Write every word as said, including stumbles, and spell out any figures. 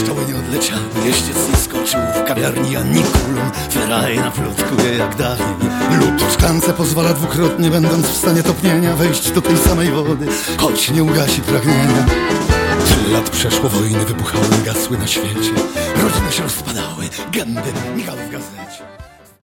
szkoły nie odleciały, jeździec nie skoczył w kawiarni ani kulą. Ferajna plotkuje jak dawniej. Lód w szklance pozwala dwukrotnie, będąc w stanie topnienia, wejść do tej samej wody, choć nie ugasi pragnienia. Tyle lat przeszło, wojny wybuchały, gasły na świecie, rodziny się rozpadały, gęby migały w gazecie.